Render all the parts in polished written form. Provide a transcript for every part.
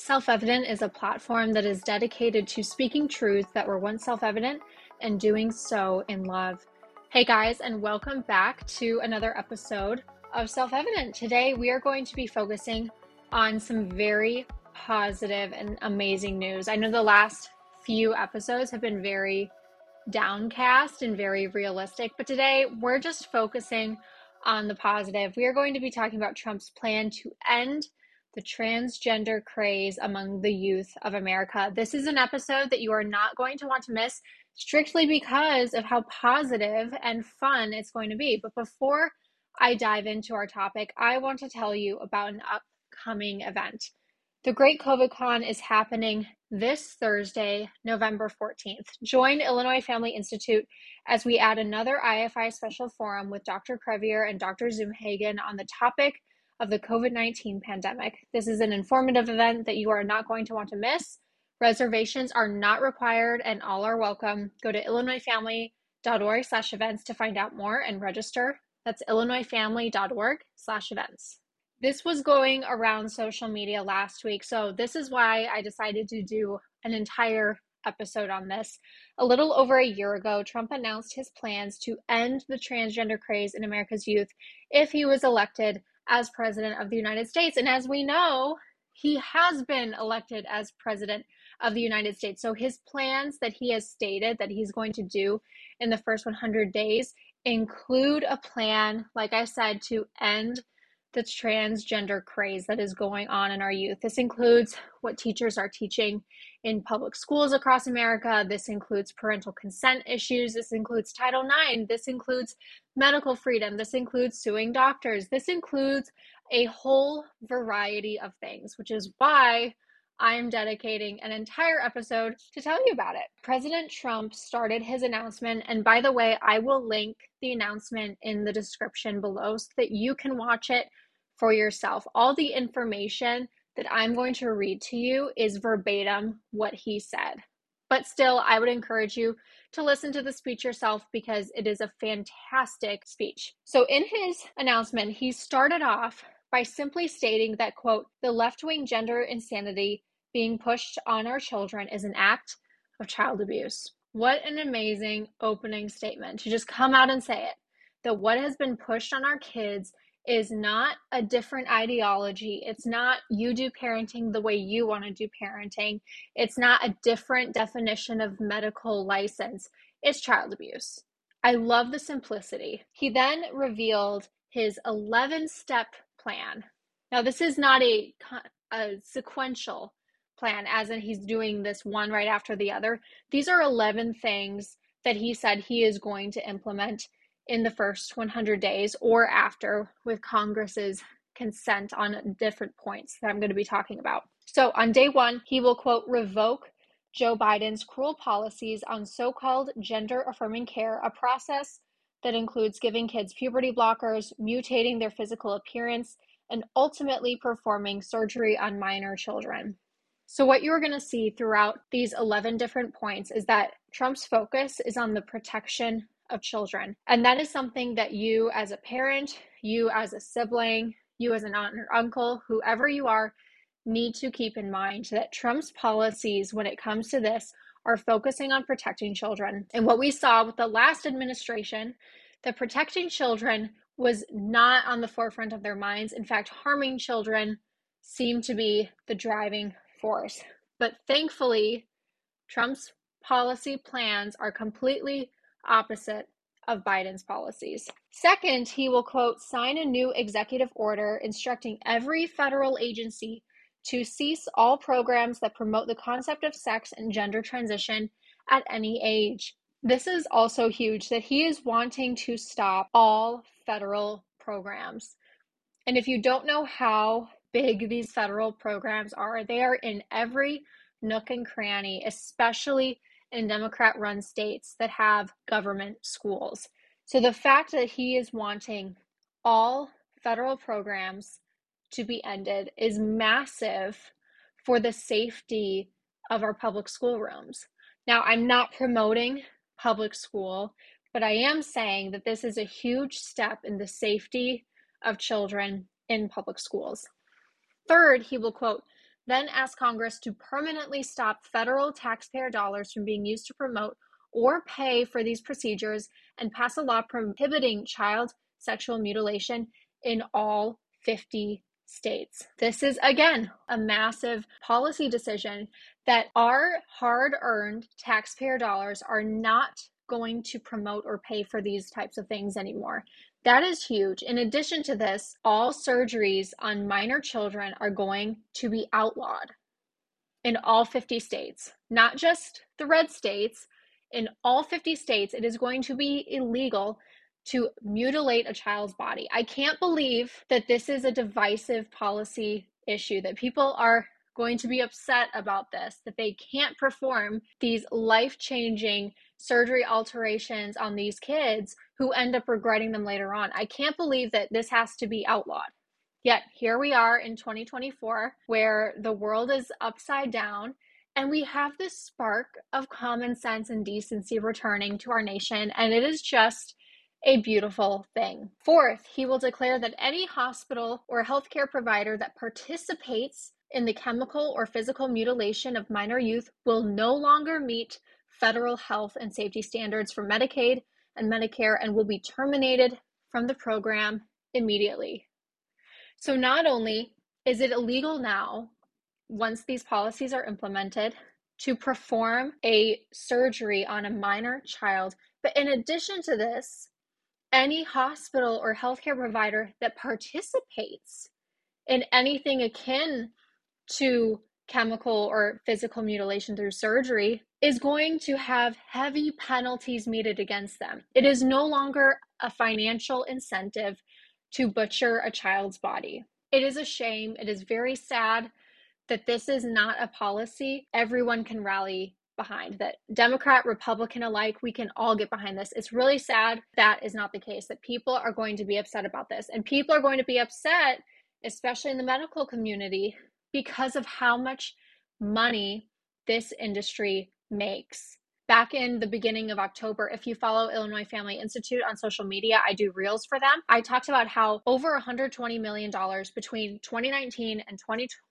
Self-Evident is a platform that is dedicated to speaking truths that were once self-evident and doing so in love. Hey guys, and welcome back to another episode of Self-Evident. Today we are going to be focusing on some very positive and amazing news. I know the last few episodes have been very downcast and very realistic, but today we're just focusing on the positive. We are going to be talking about Trump's plan to end the transgender craze among the youth of America. This is an episode that you are not going to want to miss, strictly because of how positive and fun it's going to be. But before I dive into our topic, I want to tell you about an upcoming event. The Great COVID Con is happening this Thursday, November 14th. Join Illinois Family Institute as we add another IFI special forum with Dr. Crevier and Dr. Zoomhagen on the topic of the COVID-19 pandemic. This is an informative event that you are not going to want to miss. Reservations are not required and all are welcome. Go to illinoisfamily.org/events to find out more and register. That's illinoisfamily.org/events. This was going around social media last week, so this is why I decided to do an entire episode on this. A little over a year ago, Trump announced his plans to end the transgender craze in America's youth if he was elected as president of the United States. And as we know, he has been elected as president of the United States. So his plans that he has stated that he's going to do in the first 100 days include a plan, like I said, to end the transgender craze that is going on in our youth. This includes what teachers are teaching in public schools across America. This includes parental consent issues. This includes Title IX. This includes medical freedom. This includes suing doctors. This includes a whole variety of things, which is why I'm dedicating an entire episode to tell you about it. President Trump started his announcement, and by the way, I will link the announcement in the description below so that you can watch it for yourself. All the information that I'm going to read to you is verbatim what he said. But still, I would encourage you to listen to the speech yourself because it is a fantastic speech. So in his announcement, he started off by simply stating that, quote, the left-wing gender insanity being pushed on our children is an act of child abuse. What an amazing opening statement to just come out and say it, that what has been pushed on our kids is not a different ideology. It's not you do parenting the way you want to do parenting. It's not a different definition of medical license. It's child abuse. I love the simplicity. He then revealed his 11-step plan. Now, this is not a sequential plan, as in he's doing this one right after the other. These are 11 things that he said he is going to implement in the first 100 days or after, with Congress's consent on different points that I'm going to be talking about. So on day one, he will, quote, revoke Joe Biden's cruel policies on so-called gender-affirming care, a process that includes giving kids puberty blockers, mutating their physical appearance, and ultimately performing surgery on minor children. So what you're going to see throughout these 11 different points is that Trump's focus is on the protection of children. And that is something that you as a parent, you as a sibling, you as an aunt or uncle, whoever you are, need to keep in mind that Trump's policies when it comes to this are focusing on protecting children. And what we saw with the last administration, that protecting children was not on the forefront of their minds. In fact, harming children seemed to be the driving force. But thankfully, Trump's policy plans are completely opposite of Biden's policies. Second, he will, quote, sign a new executive order instructing every federal agency to cease all programs that promote the concept of sex and gender transition at any age. This is also huge, that he is wanting to stop all federal programs. And if you don't know how big these federal programs are, they are in every nook and cranny, especially in Democrat-run states that have government schools. So the fact that he is wanting all federal programs to be ended is massive for the safety of our public schoolrooms. Now, I'm not promoting public school, but I am saying that this is a huge step in the safety of children in public schools. Third, he will, quote, then asked Congress to permanently stop federal taxpayer dollars from being used to promote or pay for these procedures and pass a law prohibiting child sexual mutilation in all 50 states. This is, again, a massive policy decision that our hard-earned taxpayer dollars are not going to promote or pay for these types of things anymore. That is huge. In addition to this, all surgeries on minor children are going to be outlawed in all 50 states, not just the red states. In all 50 states, it is going to be illegal to mutilate a child's body. I can't believe that this is a divisive policy issue, that people are going to be upset about this, that they can't perform these life-changing surgery alterations on these kids who end up regretting them later on. I can't believe that this has to be outlawed. Yet here we are in 2024, where the world is upside down, and we have this spark of common sense and decency returning to our nation, and it is just a beautiful thing. Fourth, he will declare that any hospital or healthcare provider that participates in the chemical or physical mutilation of minor youth will no longer meet federal health and safety standards for Medicaid and Medicare and will be terminated from the program immediately. So not only is it illegal now, once these policies are implemented, to perform a surgery on a minor child, but in addition to this, any hospital or healthcare provider that participates in anything akin to chemical or physical mutilation through surgery is going to have heavy penalties meted against them. It is no longer a financial incentive to butcher a child's body. It is a shame. It is very sad that this is not a policy everyone can rally behind, that Democrat, Republican alike, we can all get behind this. It's really sad that is not the case, that people are going to be upset about this. And people are going to be upset, especially in the medical community, because of how much money this industry makes. Back in the beginning of October, if you follow Illinois Family Institute on social media, I do reels for them. I talked about how over $120 million between 2019 and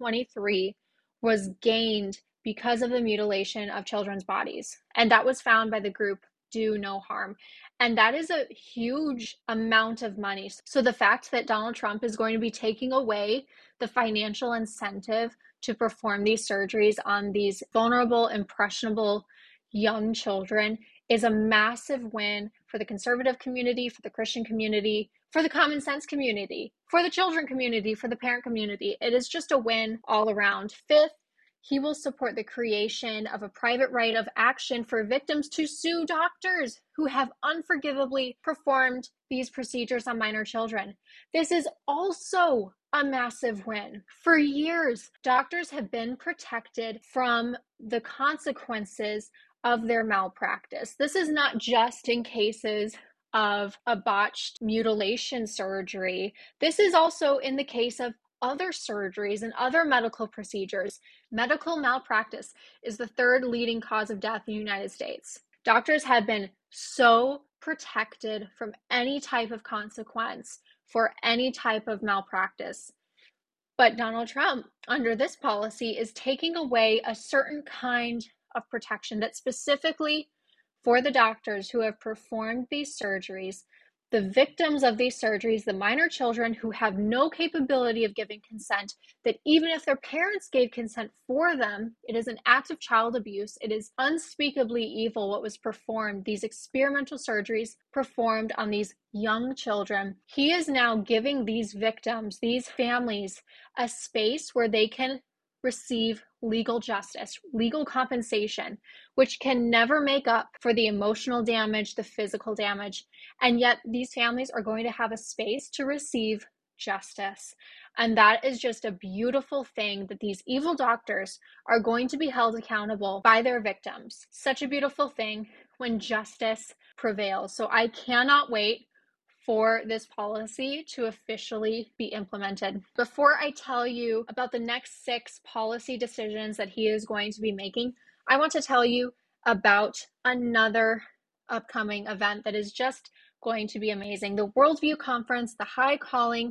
2023 was gained because of the mutilation of children's bodies. And that was found by the group Do No Harm. And that is a huge amount of money. So the fact that Donald Trump is going to be taking away the financial incentive to perform these surgeries on these vulnerable, impressionable young children is a massive win for the conservative community, for the Christian community, for the common sense community, for the children community, for the parent community. It is just a win all around. Fifth, he will support the creation of a private right of action for victims to sue doctors who have unforgivably performed these procedures on minor children. This is also a massive win. For years, doctors have been protected from the consequences of their malpractice. This is not just in cases of a botched mutilation surgery. This is also in the case of other surgeries and other medical procedures. Medical malpractice is the third leading cause of death in the United States. Doctors have been so protected from any type of consequence for any type of malpractice. But Donald Trump, under this policy, is taking away a certain kind of protection that specifically for the doctors who have performed these surgeries, the victims of these surgeries, the minor children who have no capability of giving consent, that even if their parents gave consent for them, it is an act of child abuse. It is unspeakably evil what was performed, these experimental surgeries performed on these young children. He is now giving these victims, these families, a space where they can receive legal justice, legal compensation, which can never make up for the emotional damage, the physical damage. And yet these families are going to have a space to receive justice. And that is just a beautiful thing, that these evil doctors are going to be held accountable by their victims. Such a beautiful thing when justice prevails. So I cannot wait for this policy to officially be implemented. Before I tell you about the next 6 policy decisions that he is going to be making, I want to tell you about another upcoming event that is just going to be amazing. The Worldview Conference, the High Calling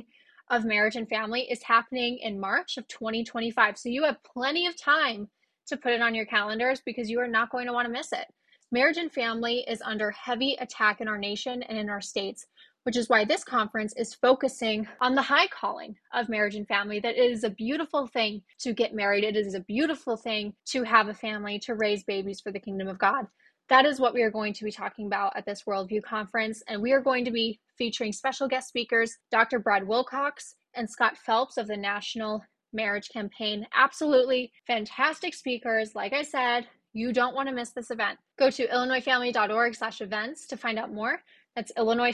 of Marriage and Family is happening in March of 2025. So you have plenty of time to put it on your calendars because you are not going to want to miss it. Marriage and Family is under heavy attack in our nation and in our states, which is why this conference is focusing on the high calling of marriage and family, that it is a beautiful thing to get married. It is a beautiful thing to have a family, to raise babies for the kingdom of God. That is what we are going to be talking about at this Worldview Conference, and we are going to be featuring special guest speakers, Dr. Brad Wilcox and Scott Phelps of the National Marriage Campaign. Absolutely fantastic speakers. Like I said, you don't want to miss this event. Go to illinoisfamily.org/events to find out more. That's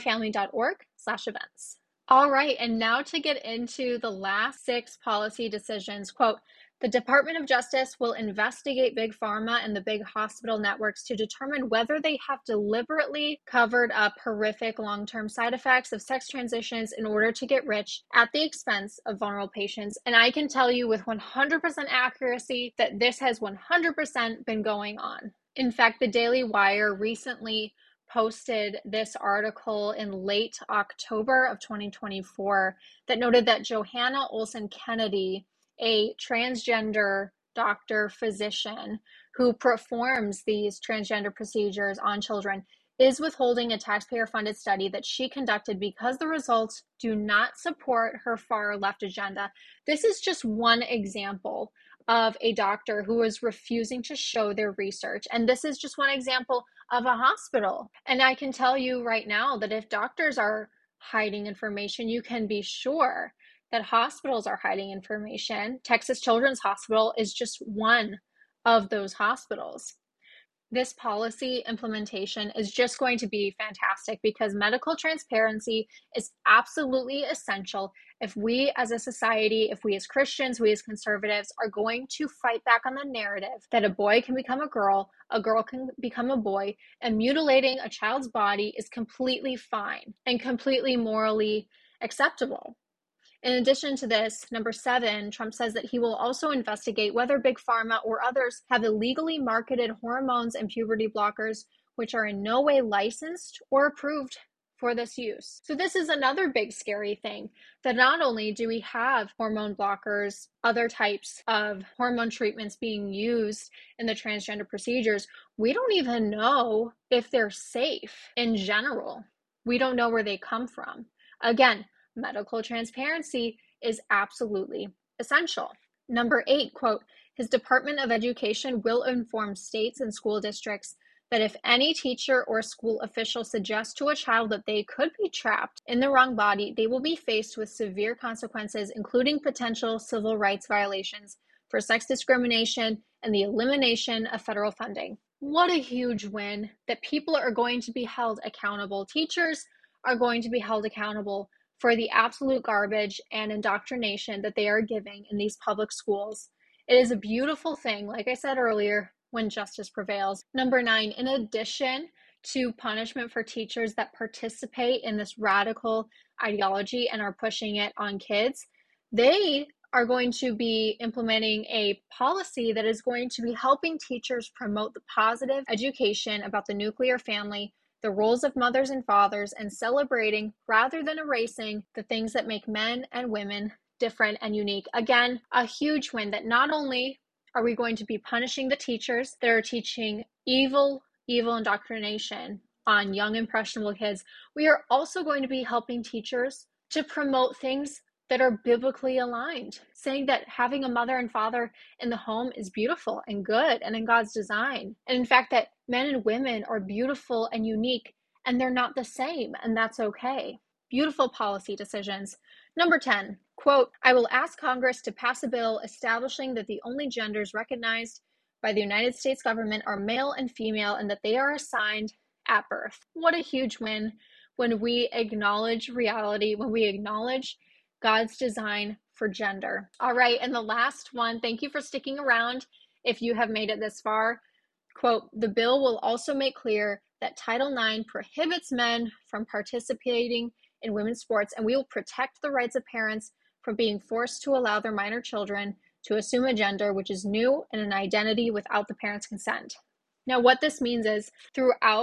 illinoisfamily.org/events. All right, and now to get into the last 6 policy decisions. Quote, the Department of Justice will investigate Big Pharma and the big hospital networks to determine whether they have deliberately covered up horrific long-term side effects of sex transitions in order to get rich at the expense of vulnerable patients. And I can tell you with 100% accuracy that this has 100% been going on. In fact, the Daily Wire recently posted this article in late October of 2024 that noted that Johanna Olson Kennedy, a transgender doctor physician who performs these transgender procedures on children, is withholding a taxpayer-funded study that she conducted because the results do not support her far-left agenda. This is just one example of a doctor who is refusing to show their research. And this is just one example of a hospital. And I can tell you right now that if doctors are hiding information, you can be sure that hospitals are hiding information. Texas Children's Hospital is just one of those hospitals. This policy implementation is just going to be fantastic because medical transparency is absolutely essential if we as a society, if we as Christians, we as conservatives are going to fight back on the narrative that a boy can become a girl can become a boy, and mutilating a child's body is completely fine and completely morally acceptable. In addition to this, number 7, Trump says that he will also investigate whether Big Pharma or others have illegally marketed hormones and puberty blockers, which are in no way licensed or approved for this use. So this is another big scary thing, that not only do we have hormone blockers, other types of hormone treatments being used in the transgender procedures, we don't even know if they're safe in general. We don't know where they come from. Again, medical transparency is absolutely essential. Number 8, quote, his Department of Education will inform states and school districts that if any teacher or school official suggests to a child that they could be trapped in the wrong body, they will be faced with severe consequences, including potential civil rights violations for sex discrimination and the elimination of federal funding. What a huge win that people are going to be held accountable. Teachers are going to be held accountable for the absolute garbage and indoctrination that they are giving in these public schools. It is a beautiful thing, like I said earlier, when justice prevails. Number 9, in addition to punishment for teachers that participate in this radical ideology and are pushing it on kids, they are going to be implementing a policy that is going to be helping teachers promote the positive education about the nuclear family, the roles of mothers and fathers, and celebrating rather than erasing the things that make men and women different and unique. Again, a huge win that not only are we going to be punishing the teachers that are teaching evil indoctrination on young impressionable kids, we are also going to be helping teachers to promote things that are biblically aligned, saying that having a mother and father in the home is beautiful and good and in God's design. And in fact, that men and women are beautiful and unique and they're not the same, and that's okay. Beautiful policy decisions. Number 10, quote, I will ask Congress to pass a bill establishing that the only genders recognized by the United States government are male and female and that they are assigned at birth. What a huge win when we acknowledge reality, when we acknowledge God's design for gender. All right, and the last one, thank you for sticking around if you have made it this far. Quote, the bill will also make clear that Title IX prohibits men from participating in women's sports, and we will protect the rights of parents from being forced to allow their minor children to assume a gender which is new and an identity without the parents' consent. Now, what this means is throughout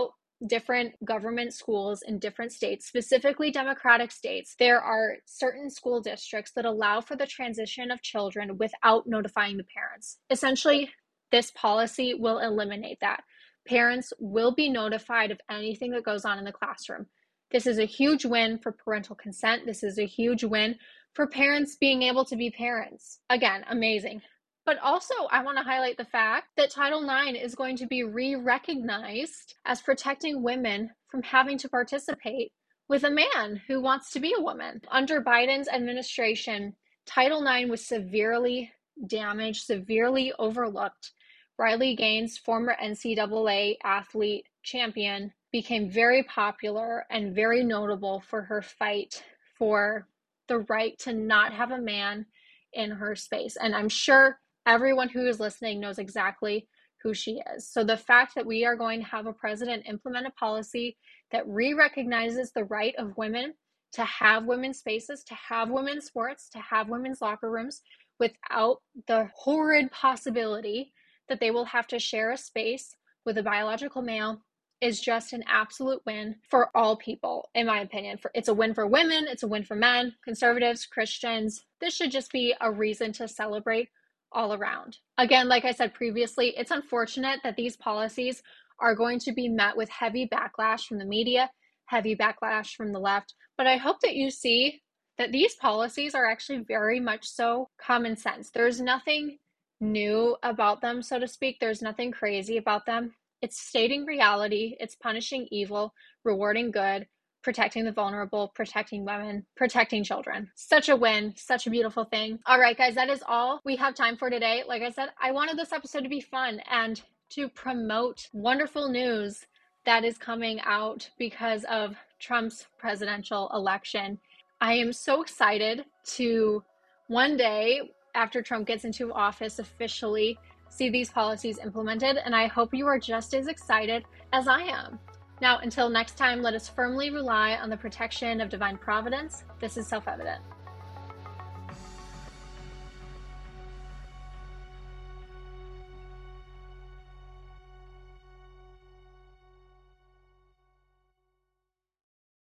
different government schools in different states, specifically Democratic states, there are certain school districts that allow for the transition of children without notifying the parents. Essentially, this policy will eliminate that. Parents will be notified of anything that goes on in the classroom. This is a huge win for parental consent. This is a huge win for parents being able to be parents. Again, amazing. But also, I want to highlight the fact that Title IX is going to be re-recognized as protecting women from having to participate with a man who wants to be a woman. Under Biden's administration, Title IX was severely damaged, severely overlooked. Riley Gaines, former NCAA athlete champion, became very popular and very notable for her fight for the right to not have a man in her space. And I'm sure everyone who is listening knows exactly who she is. So the fact that we are going to have a president implement a policy that re-recognizes the right of women to have women's spaces, to have women's sports, to have women's locker rooms without the horrid possibility that they will have to share a space with a biological male is just an absolute win for all people, in my opinion. It's a win for women, it's a win for men, conservatives, Christians. This should just be a reason to celebrate all around. Again, like I said previously, it's unfortunate that these policies are going to be met with heavy backlash from the media, heavy backlash from the left, but I hope that you see that these policies are actually very much so common sense. There's nothing new about them, so to speak. There's nothing crazy about them. It's stating reality, it's punishing evil, rewarding good, protecting the vulnerable, protecting women, protecting children. Such a win, such a beautiful thing. All right, guys, that is all we have time for today. Like I said, I wanted this episode to be fun and to promote wonderful news that is coming out because of Trump's presidential election. I am so excited to one day, after Trump gets into office officially, see these policies implemented, and I hope you are just as excited as I am. Now, until next time, let us firmly rely on the protection of divine providence. This is self-evident.